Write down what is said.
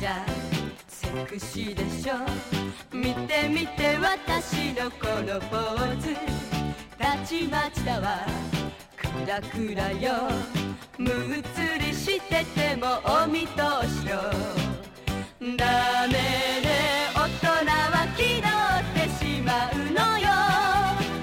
ちゃセクシーでしょ。見て見て私のこのポーズ、たちまちだわクラクラよ。むっつりしててもお見通